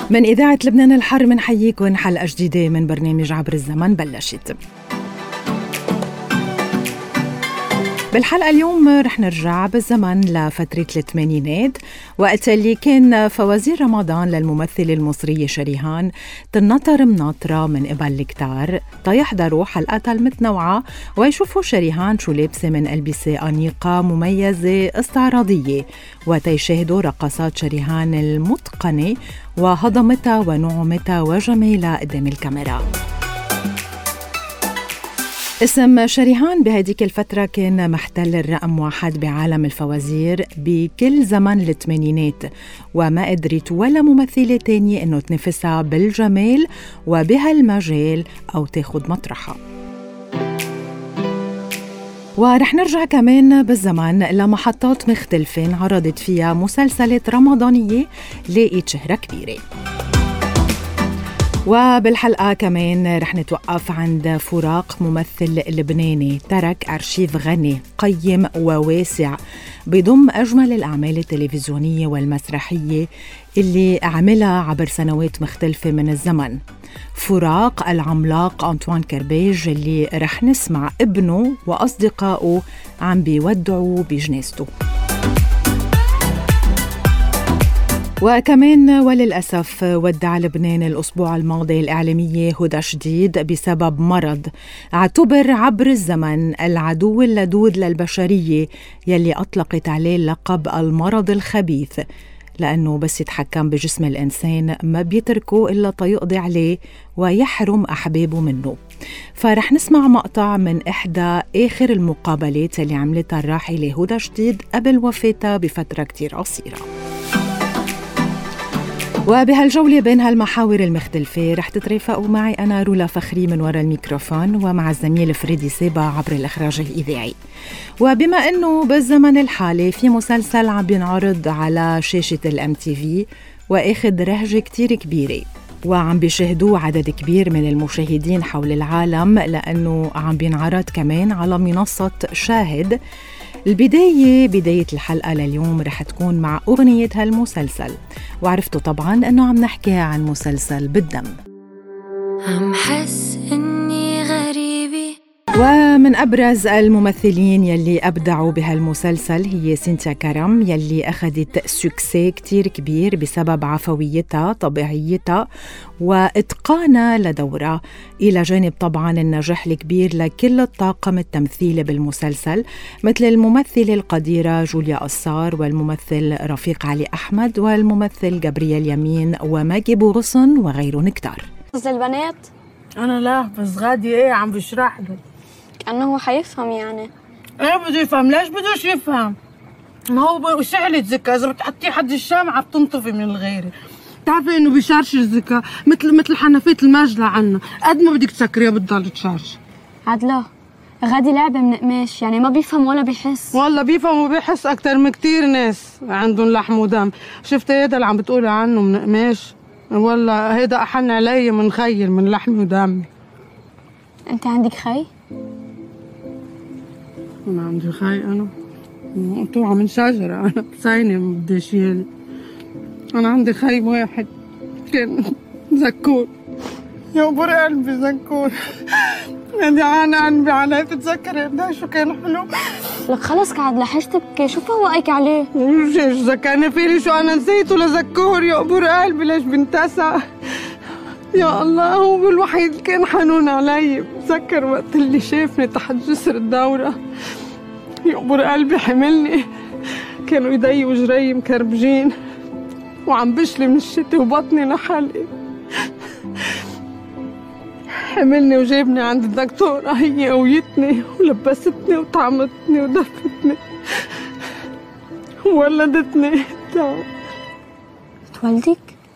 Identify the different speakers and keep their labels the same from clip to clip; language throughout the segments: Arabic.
Speaker 1: من إذاعة لبنان الحر منحييكم حلقة جديدة من برنامج عبر الزمن بلشت. بالحلقة اليوم رح نرجع بالزمن لفترة الثمانينات، وقت اللي كان فوازير رمضان للممثلة المصرية شريهان تنطر مناطرة من قبل الكتار تيحضروا حلقاتها المتنوعة ويشوفوا شريهان شو لابسة من ألبسة أنيقة مميزة استعراضية، وتيشاهدوا رقصات شريهان المتقنة وهضمتها ونعومتها وجمالها قدام الكاميرا. اسم شريهان بهديك الفترة كان محتل الرقم 1 بعالم الفوازير بكل زمن الثمانينات، وما قدرت ولا ممثلة تانية انه تنافسها بالجمال وبهالمجال او تاخد مطرحها. ورح نرجع كمان بالزمن لمحطات مختلفة انعرضت فيها مسلسلات رمضانية لاقت شهرة كبيرة. وبالحلقة كمان رح نتوقف عند فراق ممثل لبناني ترك أرشيف غني قيم وواسع بضم أجمل الأعمال التلفزيونية والمسرحية اللي عملها عبر سنوات مختلفة من الزمن. فراق العملاق أنطوان كرباج اللي رح نسمع ابنه وأصدقائه عم بيودعوا بجنازته. وكمان وللأسف ودع لبنان الأسبوع الماضي الإعلامية هدى شديد بسبب مرض اعتبر عبر الزمن العدو اللدود للبشرية يلي أطلقت عليه لقب المرض الخبيث، لأنه بس يتحكم بجسم الإنسان ما بيتركه إلا تيقضي عليه ويحرم أحبابه منه. فرح نسمع مقطع من إحدى آخر المقابلات اللي عملتها الراحلة هدى شديد قبل وفاتها بفترة كتير قصيرة. وبهالجولة بين هالمحاور المختلفة رح تترافقوا معي أنا رولا فخري من وراء الميكروفون، ومع الزميل فريدي سيبا عبر الإخراج الإذاعي. وبما أنه بالزمن الحالي في مسلسل عم بينعرض على شاشة الMTV وأخذ رهجة كتير كبيرة وعم بيشاهدوه عدد كبير من المشاهدين حول العالم، لأنه عم بينعرض كمان على منصة شاهد. بداية الحلقة لليوم رح تكون مع أغنية هالمسلسل، وعرفتوا طبعاً أنه عم نحكي عن مسلسل بالدم.
Speaker 2: عم حس إني غريبي.
Speaker 1: ومن أبرز الممثلين يلي أبدعوا بهالمسلسل هي سينتيا كرم يلي أخذت سوكسي كتير كبير بسبب عفويتها طبيعيتها وإتقانها لدورها، إلى جانب طبعاً النجاح الكبير لكل الطاقم التمثيلي بالمسلسل مثل الممثلة القديرة جوليا قصار والممثل رفيق علي أحمد والممثل جابرييل يمين وماجي بوغصن وغيرهم كتار.
Speaker 3: البنات
Speaker 4: أنا لا بس غادي إيه عم بشرح له
Speaker 3: كأنه هو حيفهم يعني.
Speaker 4: ايه بده يفهم. ليش بدوش يفهم؟ ما هو شعلة ذكاء، إذا بتحطيه حد الشمعة بتنطفي من الغيرة. بتعرفي إنه بيشارش الذكاء مثل حنفية المجلة عنا، قد ما بدك تسكريها بتضل تشارش.
Speaker 3: عدلا غادي لعبة من قماش، يعني ما بيفهم ولا بيحس.
Speaker 4: والله بيفهم وبيحس أكتر من كتير ناس عندهم لحم ودم. شفت هيدا اللي عم بتقولي عنه من قماش؟ والله هيدا أحن علي من خيل من لحمي ودمي.
Speaker 3: أنت عندك خي؟
Speaker 4: أنا عندي خي. أنا مقطوعة من شجرة، أنا بسينة ما بدي شيل. أنا عندي خي واحد كان زكور، يقبر قلبي زكور. جعان قلبي علي، تتذكري قديش شو كان حلو.
Speaker 3: لك خلص قاعد لحش تبكي، شو فوقك عليه؟
Speaker 4: ايش ذكرني فيني شو أنا نسيته لزكور يقبر قلبي. ليش بنتسى؟ يا الله هو الوحيد كان حنون علي. بتذكر وقت اللي شافني تحت جسر الدورة يقبر قلبي حملني، كانوا ايدي وجري مكربجين وعم بشلي من الشتي وبطني لحلقي. حملني وجابني عند الدكتورة، هي قويتني ولبستني وطعمتني ودفتني وولدتني.
Speaker 3: تولدك؟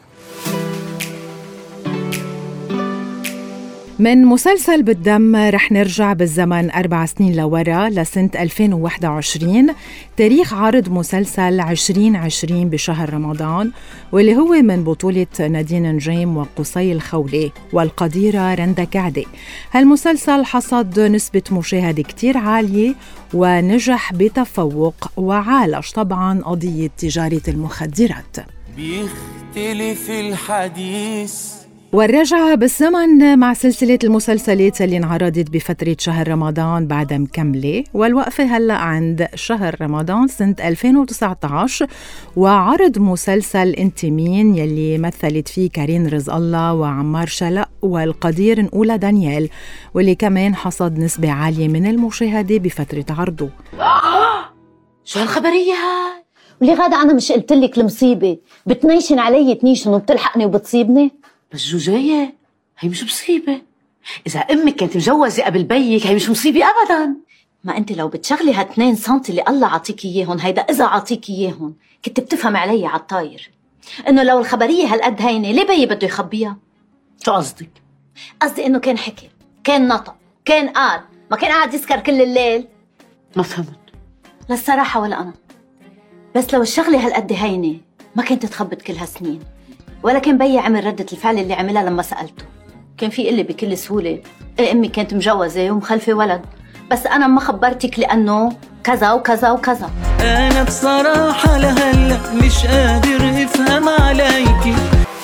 Speaker 1: من مسلسل بالدم رح نرجع بالزمن 4 سنين لورا لسنة 2021، تاريخ عرض مسلسل 2020 بشهر رمضان، واللي هو من بطولة نادين نجيم وقصي الخولي والقديرة رندا كعدي. هالمسلسل حصد نسبة مشاهدة كتير عالية ونجح بتفوق، وعالج طبعا قضية تجارة المخدرات.
Speaker 5: يختلف الحديث.
Speaker 1: والرجعة بالزمن مع سلسلة المسلسلات اللي انعرضت بفترة شهر رمضان بعد مكملة، والوقفة هلأ عند شهر رمضان سنة 2019 وعرض مسلسل انت مين يلي مثلت فيه كارين رزق الله وعمار شلق والقدير نقولة دانيال، واللي كمان حصد نسبة عالية من المشاهدة بفترة عرضه.
Speaker 6: شو هالخبرية هاي؟ وليه غادة أنا مش قلتلك المصيبة بتنيشن علي تنيشن وبتلحقني وبتصيبني؟
Speaker 7: بس جوجية هي مش مصيبة. إذا أمك كانت مجوزة قبل بيك هي مش مصيبة أبداً.
Speaker 6: ما أنت لو بتشغلي ها2 سنتي اللي الله عطيك إياهم، هيدا إذا عطيك إياهم كنت بتفهم علي عالطاير إنه لو الخبرية هالقد هينة ليه بيي بده يخبيها؟
Speaker 7: شو قصدك؟
Speaker 6: قصدي إنه كان حكي، كان نطق، كان قال، ما كان قاعد يسكر كل الليل.
Speaker 7: ما فهمت.
Speaker 6: للصراحة ولا أنا، بس لو الشغلة هالقد هينة ما كنت تخبط كل هالسنين، ولا كان بيي عمل ردة الفعل اللي عملها لما سألته. كان في قلي بكل سهولة إيه أمي كانت مجوزة ومخلفة ولد، بس أنا ما خبرتك لأنه كذا وكذا وكذا.
Speaker 5: أنا بصراحة لهلأ مش قادر أفهم عليكي.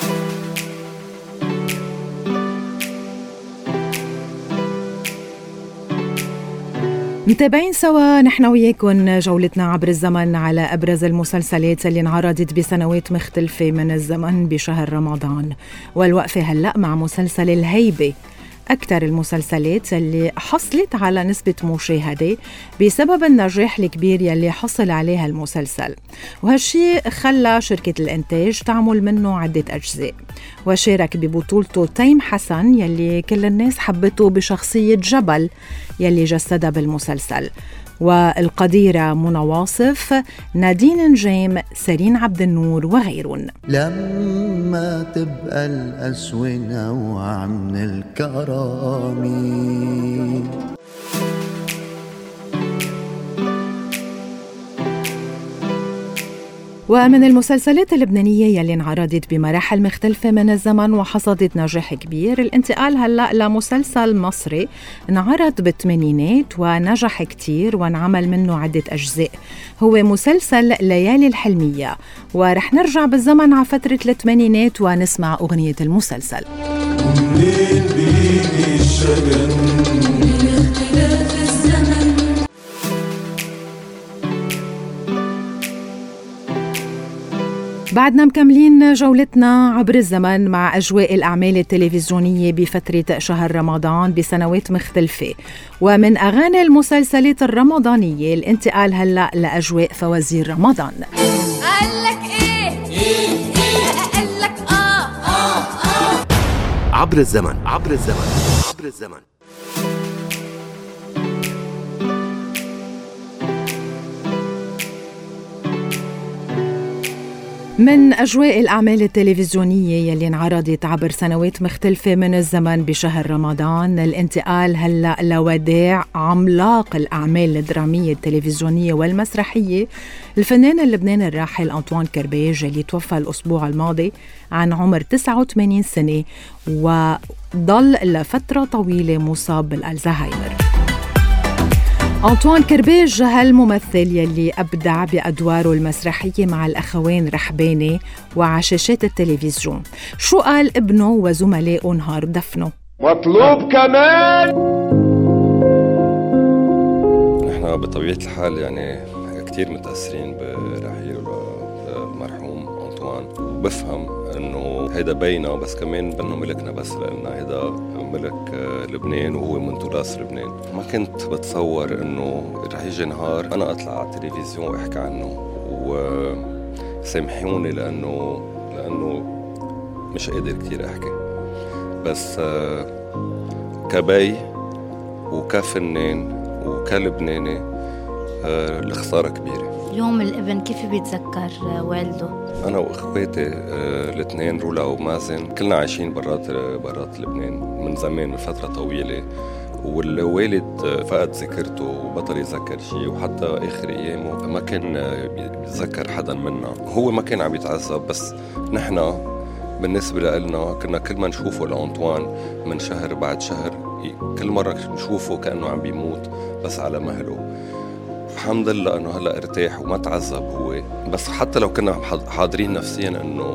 Speaker 1: متابعين سوا نحن وياكم جولتنا عبر الزمن على أبرز المسلسلات اللي انعرضت بسنوات مختلفة من الزمن بشهر رمضان، والوقفة هلأ مع مسلسل الهيبة، أكثر المسلسلات اللي حصلت على نسبة مشاهدة بسبب النجاح الكبير يلي حصل عليها المسلسل، وهالشي خلى شركة الإنتاج تعمل منه عدة أجزاء. وشارك ببطولته تيم حسن يلي كل الناس حبته بشخصية جبل يلي جسدها بالمسلسل، والقديرة منى واصف، نادين نجيم، سيرين عبد النور وغيرهم.
Speaker 8: لما تبقى الأسوأ نوع من الكرامي.
Speaker 1: ومن المسلسلات اللبنانية يلي انعرضت بمراحل مختلفة من الزمن وحصدت نجاح كبير، الانتقال هلأ لمسلسل مصري انعرض بالثمانينات ونجح كتير وانعمل منه عدة أجزاء، هو مسلسل ليالي الحلمية، ورح نرجع بالزمن على فترة الثمانينات ونسمع أغنية المسلسل.
Speaker 5: منين بيجي الشجن من اختلاف الزمن.
Speaker 1: بعدنا مكملين جولتنا عبر الزمن مع أجواء الأعمال التلفزيونية بفترة شهر رمضان بسنوات مختلفة، ومن أغاني المسلسلات الرمضانية الانتقال هلأ لأجواء فوازير رمضان.
Speaker 2: قالك إيه قالك
Speaker 9: عبر الزمن عبر الزمن عبر الزمن.
Speaker 1: من أجواء الأعمال التلفزيونية يلي انعرضت عبر سنوات مختلفة من الزمن بشهر رمضان، الانتقال هلأ لوداع عملاق الأعمال الدرامية التلفزيونية والمسرحية، الفنان اللبناني الراحل أنطوان كرباج يلي توفى الأسبوع الماضي عن عمر 89 سنة وضل لفترة طويلة مصاب بالألزهايمر. أنطوان كرباج هالممثل يلي أبدع بأدواره المسرحية مع الأخوين رحباني وعشاشات التلفزيون. شو قال ابنه وزملائه نهار دفنه؟
Speaker 10: مطلوب كمان.
Speaker 11: نحن بطبيعة الحال يعني كتير متأثرين برحيل المرحوم أنطوان، وبفهم إنه هيدا بينا بس كمان بأنه ملكنا، بس لأن هيدا ملك لبنان وهو من تراث لبنان. ما كنت بتصور إنه رح يجي نهار أنا أطلع على التلفزيون وأحكي عنه، وسامحوني لأنه مش قادر كتير أحكي، بس كبي وكفنان وكلبناني الخسارة كبيرة.
Speaker 12: اليوم الابن كيف بيتذكر والده؟
Speaker 11: أنا وإخواتي الاثنين رولا ومازن كلنا عايشين برات لبنان من زمان، من فترة طويلة، والوالد فقد ذاكرته وبطل يذكر شيء، وحتى آخر أيامه ما كان بيتذكر حدا منا. هو ما كان عم يتعذب، بس نحن بالنسبة لنا كنا كل ما نشوفه لأنطوان من شهر بعد شهر كل مرة نشوفه كأنه عم بيموت بس على مهله. الحمد لله انه هلا ارتاح وما تعذب هو، بس حتى لو كنا حاضرين نفسيا انه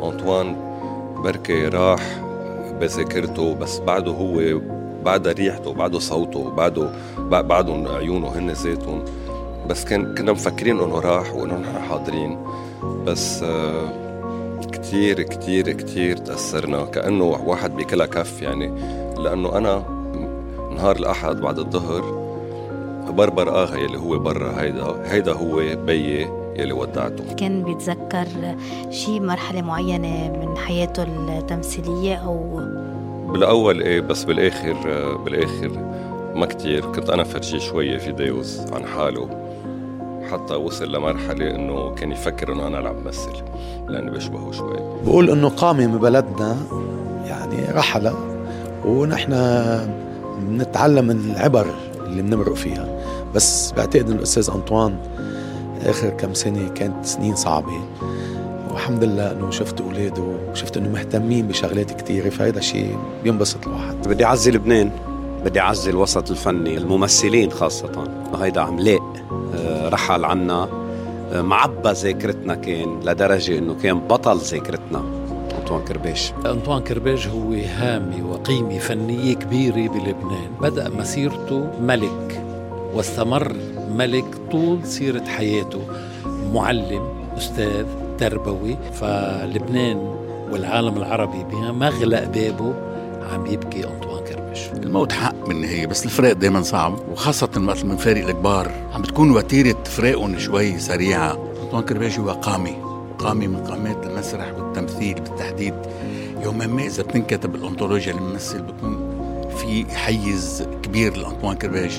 Speaker 11: أنطوان بركي راح بذاكرته، بس بعده هو بعد ريحته، بعده صوته، بعده عيونه هن ذاتهم. بس كنا مفكرين انه راح وانه نحن حاضرين، بس كتير كتير كتير تأثرنا، كأنه واحد بيكلها كف يعني. لأنه أنا نهار الأحد بعد الظهر بربر آغا يلي هو برا، هيدا هو بيي يلي ودعته.
Speaker 12: كان بيتذكر شي مرحلة معينة من حياته التمثيلية أو
Speaker 11: بالأول إيه، بس بالآخر ما كتير. كنت أنا فرجي شوية فيديوز عن حاله، حتى وصل لمرحلة إنه كان يفكر إنه أنا عم بمثل لأني بشبهه شوي.
Speaker 13: بقول إنه قامة من بلدنا يعني رحلة، ونحن بنتعلم من العبر اللي بنمرق فيها. بس بعتقد إنه الأستاذ أنطوان آخر كم سنة كانت سنين صعبة، والحمد لله إنه شفت أولاده وشفت إنه مهتمين بشغلات كتيرة، فهذا شيء بينبسط الواحد.
Speaker 14: بدي أعزي لبنان، بدي أعزي الوسط الفني، الممثلين خاصة. هيدا عملاق رحل عنا، معبى ذاكرتنا كان لدرجة إنه كان بطل ذاكرتنا. أنطوان كرباج.
Speaker 15: أنطوان كرباج هو هامة وقيمة فنية كبيرة بلبنان. بدأ مسيرته ملك واستمر ملك طول سيرة حياته، معلم، أستاذ تربوي. فلبنان والعالم العربي بمغلق بابه عم يبكي أنطوان كرباج.
Speaker 16: الموت حق بالنهاية، بس الفراق دايما صعب، وخاصة مثل من فارق الكبار عم بتكون وتيرة فراقهم شوي سريعة. أنطوان كرباج هو قامي من قامات المسرح والتمثيل بالتحديد. يوما ما إذا بتنكتب الأنطولوجيا للممثل بيكون في حيز كبير لأنطوان كرباج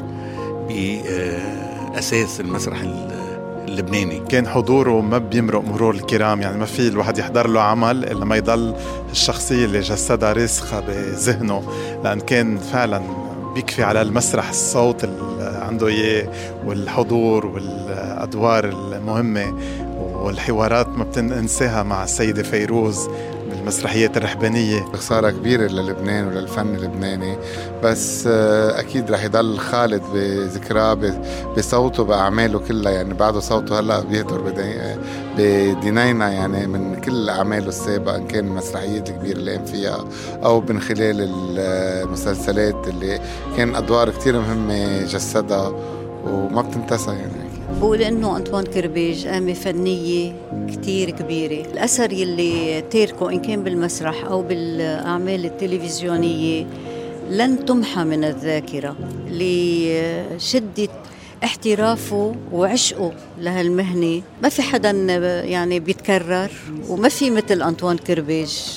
Speaker 16: بأساس المسرح اللبناني.
Speaker 17: كان حضوره ما بيمرق مرور الكرام، يعني ما في الواحد يحضر له عمل إلا ما يضل الشخصية اللي جسدها راسخة بذهنه، لأن كان فعلا بيكفي على المسرح الصوت اللي عنده إياه والحضور والأدوار المهمة والحوارات ما بتنساها مع السيدة فيروز بالمسرحيات الرحبانية.
Speaker 18: خسارة كبيرة للبنان وللفن اللبناني، بس أكيد رح يضل خالد بذكراه بصوته بأعماله كلها. يعني بعده صوته هلأ بيهدر بدينينا يعني من كل أعماله السابقة، إن كان المسرحيات الكبيرة اللي قام فيها أو من خلال المسلسلات اللي كان أدوار كتير مهمة جسدها وما بتنتسى. يعني
Speaker 19: بقول إنه أنطوان كرباج قامة فنية كتير كبيرة. الأثر يلي تاركه إن كان بالمسرح أو بالأعمال التلفزيونية لن تمحى من الذاكرة، لشدة احترافه وعشقه لهالمهنة. ما في حدا يعني بيتكرر، وما في مثل أنطوان كرباج.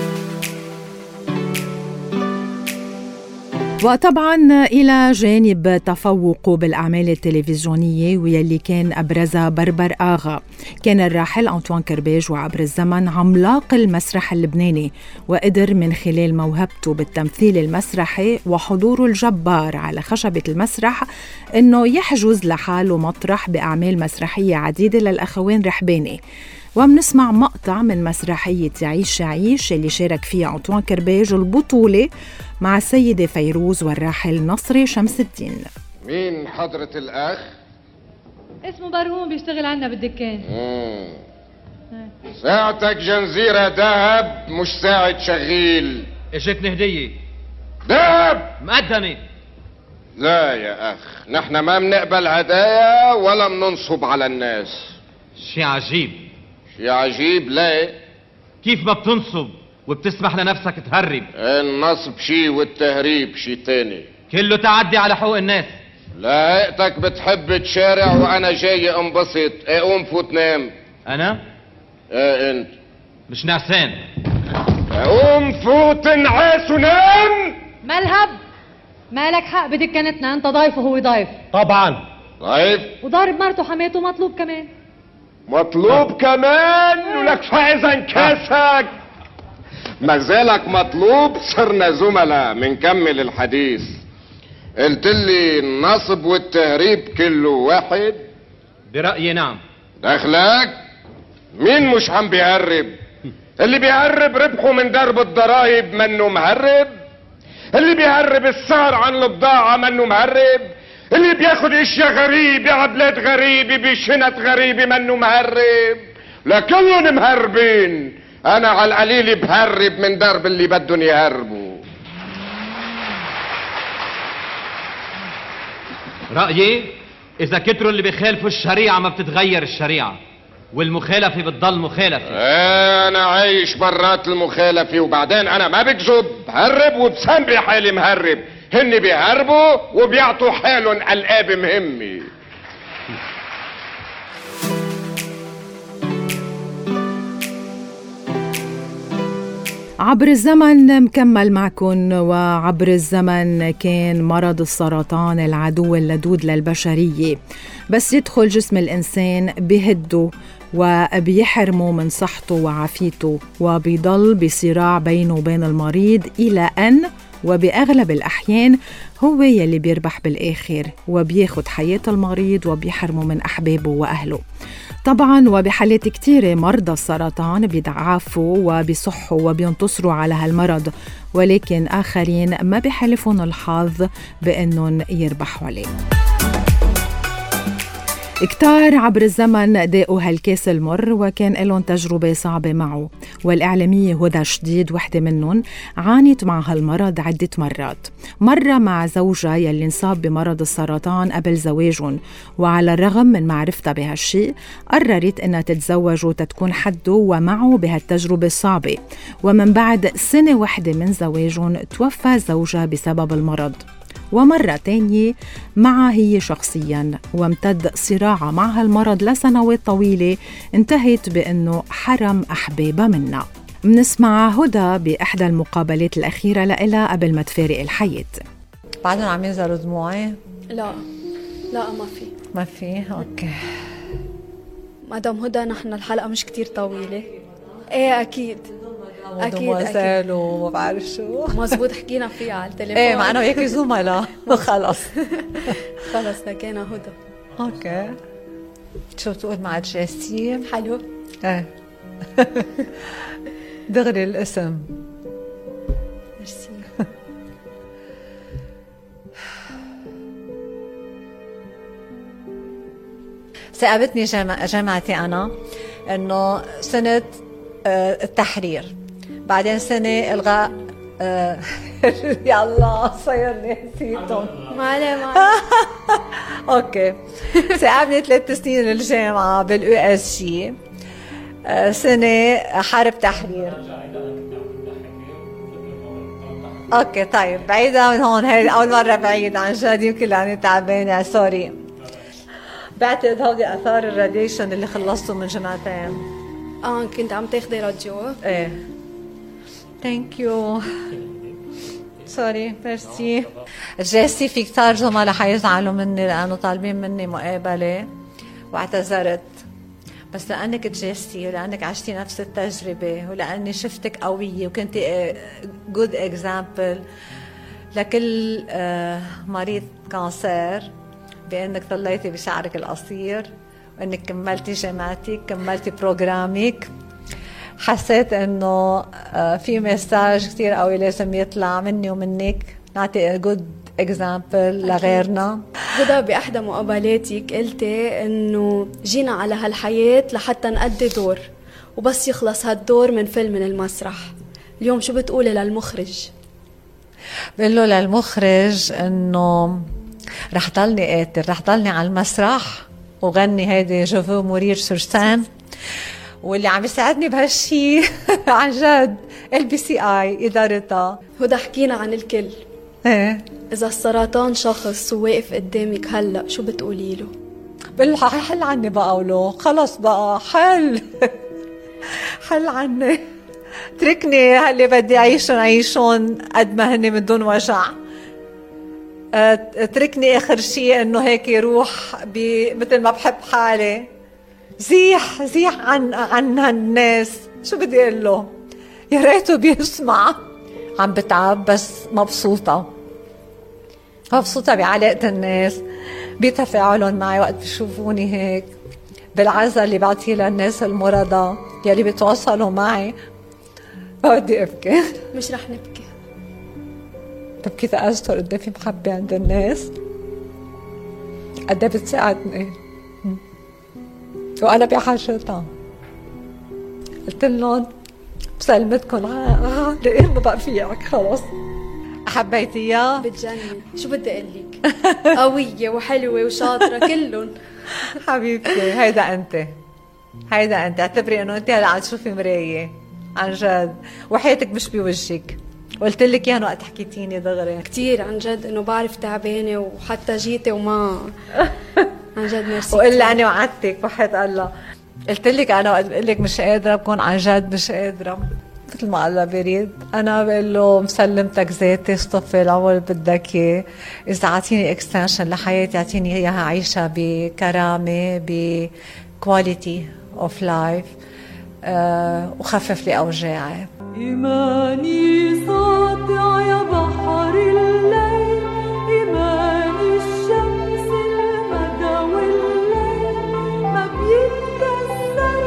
Speaker 1: وطبعا إلى جانب تفوقه بالأعمال التلفزيونية ويلي كان أبرزها بربر آغا، كان الراحل أنطوان كرباج وعبر الزمن عملاق المسرح اللبناني، وقدر من خلال موهبته بالتمثيل المسرحي وحضوره الجبار على خشبة المسرح إنه يحجز لحاله مطرح بأعمال مسرحية عديدة للأخوين رحباني. ومنسمع مقطع من مسرحية يعيش عيش اللي شارك فيها أنطوان كرباج البطولة مع السيدة فيروز والراحل نصري شمس الدين.
Speaker 10: مين حضرة الأخ؟
Speaker 20: اسمه برهوم بيشتغل عنا بالدكان.
Speaker 10: ساعتك جنزيرة دهب مش ساعة شغيل.
Speaker 21: اجتني هدية
Speaker 10: دهب
Speaker 21: مقدمة.
Speaker 10: لا يا أخ، نحن ما بنقبل هدايا ولا بننصب على الناس.
Speaker 21: شي عجيب.
Speaker 10: شي عجيب ليه؟
Speaker 21: كيف ما بتنصب وبتسمح لنفسك تهرب؟
Speaker 10: النصب شي والتهريب شي تاني.
Speaker 21: كله تعدي على حقوق الناس.
Speaker 10: لقيتك بتحب تشارع وانا جاي انبسط. قوم فوت نام.
Speaker 21: انا؟
Speaker 10: ايه انت؟
Speaker 21: مش نعسان.
Speaker 10: قوم فوت انعاس ونام.
Speaker 20: ملهب مالك حق بدكانتنا، انت ضيف وهو ضيف.
Speaker 21: طبعا
Speaker 10: ضيف
Speaker 20: وضارب مرته حماته مطلوب كمان.
Speaker 10: مطلوب كمان؟ ولك فاذا انكاسك ما زالك مطلوب. صرنا زملاء منكمل الحديث. قلت لي النصب والتهريب كله واحد؟
Speaker 21: برأيي نعم.
Speaker 10: دخلك مين مش عم بيهرب؟ اللي بيهرب ربحه من درب الضرايب منه مهرب، اللي بيهرب السعر عن البضاعة منه مهرب، اللي بياخد اشياء غريبة عبلات غريبة بشنط غريبة منه مهرب. لكلهم مهربين. انا على القليل بهرب من درب اللي بدهم يهربوا.
Speaker 21: رأيي إذا كتروا اللي بيخالفوا الشريعة ما بتتغير الشريعة، والمخالفة بتضل مخالفة.
Speaker 10: أنا عايش برات المخالفة، وبعدين أنا ما بكذب، بهرب وبسمي حالي مهرب. هن بيهربوا وبيعطوا حالهم ألقاب مهمة.
Speaker 1: عبر الزمن مكمل معكن، وعبر الزمن كان مرض السرطان العدو اللدود للبشرية، بس يدخل جسم الإنسان بهده وبيحرمه من صحته وعافيته، وبيضل بصراع بينه وبين المريض إلى أن وبأغلب الأحيان هو يلي بيربح بالآخر وبياخد حياة المريض وبيحرمه من أحبابه وأهله. طبعاً وبحالات كتيرة مرضى السرطان بيتعافوا وبيصحوا وبينتصروا على هالمرض، ولكن آخرين ما بيحالفهم الحظ بأنهم يربحوا عليه. كتار عبر الزمن داقوا هالكاس المر وكان لهم تجربة صعبة معه، والإعلامية هدى شديد وحدة منهم عانت مع هالمرض عدة مرات. مرة مع زوجها يلي انصاب بمرض السرطان قبل زواجهم، وعلى الرغم من معرفتها بهالشيء قررت انها تتزوج وتكون حده ومعه بهالتجربة الصعبة. ومن بعد سنة واحدة من زواجهم توفى زوجها بسبب المرض. ومرة تانية معها هي شخصياً، وامتد صراعها مع هالمرض لسنوات طويلة انتهت بأنه حرم أحبابها منها. منسمع هدى بإحدى المقابلات الأخيرة لإلها قبل ما تفارق الحياة.
Speaker 4: بعدهم عم ينزلوا دموعي؟
Speaker 3: لا ما في.
Speaker 4: أوكي
Speaker 3: مدام هدى، نحن الحلقة مش كتير طويلة. ايه أكيد
Speaker 4: ودموازيل وما بعرف شو.
Speaker 3: مزبوط، حكينا فيها على التليفون.
Speaker 4: ايه مع انه هيك زملاء. خلص
Speaker 3: لكينا هدى.
Speaker 4: اوكي شو بتقول مع جيسي؟
Speaker 3: حلو.
Speaker 4: ايه دغري الاسم.
Speaker 3: ميرسي.
Speaker 4: ثاقبتني جامعتي انا انه سنة التحرير، بعدين سنة إلغاء يا الله صير نسيتهم.
Speaker 3: ما عليه
Speaker 4: اوكي. ثاقبني 3 سنين الجامعة بالUSG، سنة حرب تحرير. اوكي طيب بعيدة من هون، هاي أول مرة بعيد عن جد، يمكن لأني تعبانة سوري. بعتقد هودي آثار الراديشن اللي خلصته من جمعتين.
Speaker 3: كنت عم تاخدي راديو؟
Speaker 4: ايه ثانك يو سوري ميرسي. جيسي في كتار زملاء حيزعلوا مني لأنه طالبين مني مقابلة واعتذرت، بس لأنك جيسي ولأنك عشتي نفس التجربة ولأني شفتك قوية وكنت جود اكزامبل لكل مريض كانسير بأنك ضليتي بشعرك القصير وأنك كملتي جامعتك، كملتي بروجرامك. حسيت أنه في مساج كتير قوي لازم يطلع مني ومنك، نعطي جود اكزامبل لغيرنا.
Speaker 3: هدى بأحدى مقابلاتك قلتي أنه جينا على هالحياة لحتى نأدي دور، وبس يخلص هالدور من فيلم من المسرح. اليوم شو بتقولي للمخرج؟
Speaker 4: بقول له للمخرج أنه رح ضلني قاتل، رح ضلني على المسرح وغني هيدي جوفو مورير سورسان، واللي عم يساعدني بهالشي عن جد LBCI إدارتها.
Speaker 3: هدى حكينا عن الكل.
Speaker 4: ايه
Speaker 3: إذا السرطان شخص وواقف قدامك هلأ شو بتقولي له؟
Speaker 4: بقول له حل عني بقى، ولو خلص بقى حل عني، تركني هاللي بدي عيشون قد ما هني من دون وجع. تركني اخر شيء انه هيك يروح مثل ما بحب حالي. زيح عن هالناس. شو بدي اقول له؟ يا ريته بيسمع. عم بتعب بس مبسوطة بعلاقة الناس، بتفاعلهم معي وقت بيشوفوني هيك، بالعزة اللي بعطيه للناس المرضى يلي بيتواصلوا معي. بدي ابكي.
Speaker 3: مش رح نبكي،
Speaker 4: ببكي تأثر قد في محبة عند الناس، قد بتساعدني وأنا بحاجتها. قلت لهم بسلمتكم لإيه ما بقى فيك خلص. حبيتيها؟
Speaker 3: بتجنن، شو بدي اقول لك؟ قوية وحلوة وشاطرة كلهم.
Speaker 4: حبيبتي هيدا انت، هيدا انت، اعتبري انه انت هلا عم تشوفي مراية عن جد، وحياتك مش بوجهك. قلت لك اياها وقت حكيتيني دغري.
Speaker 3: كثير عن جد انه بعرف تعبانة وحتى جيتي وما عن جد ميرسي.
Speaker 4: وإلا أنا وعدتك وحياة الله، قلت لك أنا وقت بقول لك مش قادرة بكون عن جد مش قادرة، مثل ما الله بيريد. أنا بقول له مسلمتك ذاتي، اصطفي العمر بدك إياه، إذا عطيني اكستنشن لحياتي اعطيني إياها عيشها بكرامة بكواليتي أوف لايف، وخفف لي أوجاعي.
Speaker 5: إيماني ساطع يا بحر الليل، إيماني الشمس المدى والليل، ما بيتكسر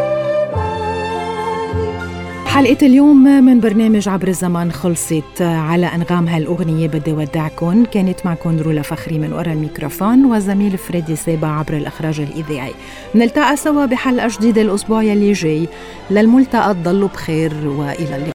Speaker 5: إيماني.
Speaker 1: حلقة اليوم من برنامج عبر الزمن خلصت. على أنغام هالأغنية بدي ودعكن. كانت معكن رولا فخري من وراء الميكروفون، وزميل فريدي سابا عبر الإخراج الإذاعي. نلتقى سوا بحلقة جديدة الأسبوع يلي جاي. للملتقى تضلوا بخير وإلى اللقاء.